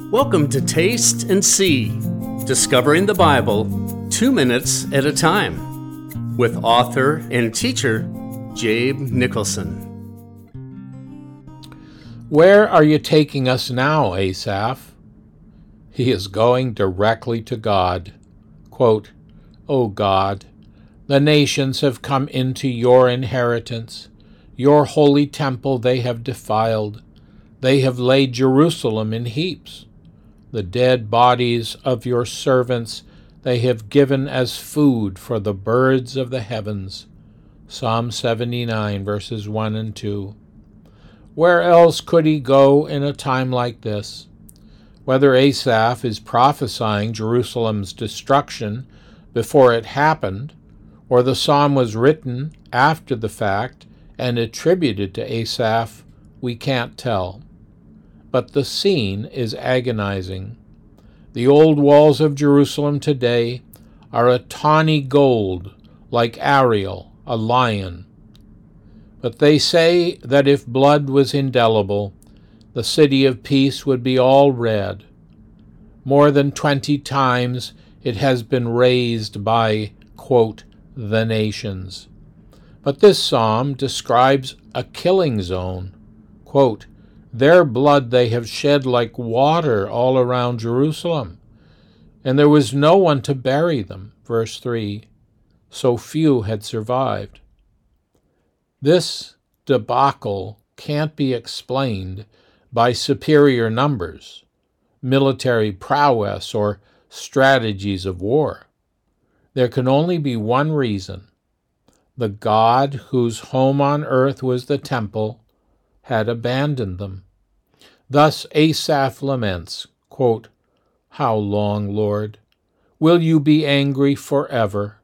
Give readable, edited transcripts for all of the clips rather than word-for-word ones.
Welcome to Taste and See, Discovering the Bible 2 minutes at a time, with author and teacher Jabe Nicholson. Where are you taking us now, Asaph? He is going directly to God. Quote, O God, the nations have come into your inheritance. Your holy temple they have defiled. They have laid Jerusalem in heaps. The dead bodies of your servants they have given as food for the birds of the heavens. Psalm 79, verses 1 and 2. Where else could he go in a time like this? Whether Asaph is prophesying Jerusalem's destruction before it happened, or the psalm was written after the fact and attributed to Asaph, we can't tell. But the scene is agonizing. The old walls of Jerusalem today are a tawny gold, like Ariel, a lion. But they say that if blood was indelible, the city of peace would be all red. More than 20 times it has been razed by, quote, the nations. But this psalm describes a killing zone. Quote, their blood they have shed like water all around Jerusalem, and there was no one to bury them. Verse 3, so few had survived. This debacle can't be explained by superior numbers, military prowess, or strategies of war. There can only be one reason. The God whose home on earth was the temple had abandoned them. Thus Asaph laments, quote, how long, Lord? Will you be angry forever?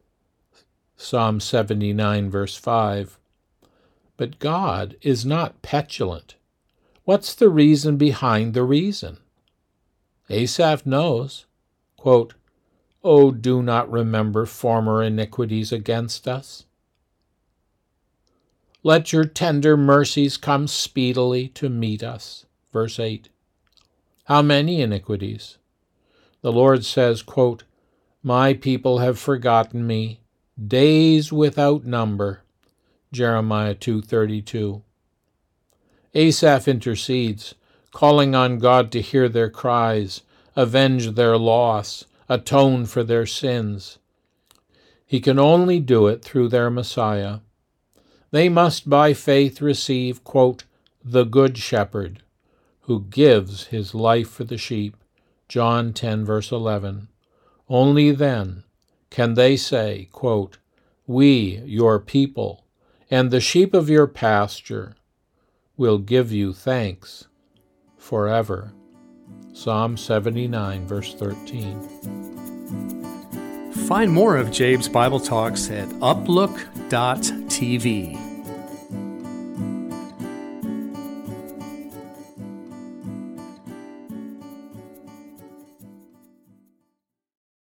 Psalm 79, verse 5. But God is not petulant. What's the reason behind the reason? Asaph knows, quote, oh, do not remember former iniquities against us. Let your tender mercies come speedily to meet us. Verse 8. How many iniquities? The Lord says, quote, my people have forgotten me, days without number. Jeremiah 2:32. Asaph intercedes, calling on God to hear their cries, avenge their loss, atone for their sins. He can only do it through their Messiah. They must by faith receive, quote, the Good Shepherd, who gives his life for the sheep. John 10, verse 11. Only then can they say, quote, we, your people, and the sheep of your pasture, will give you thanks forever. Psalm 79, verse 13. Find more of Jabe's Bible Talks at uplook.tv.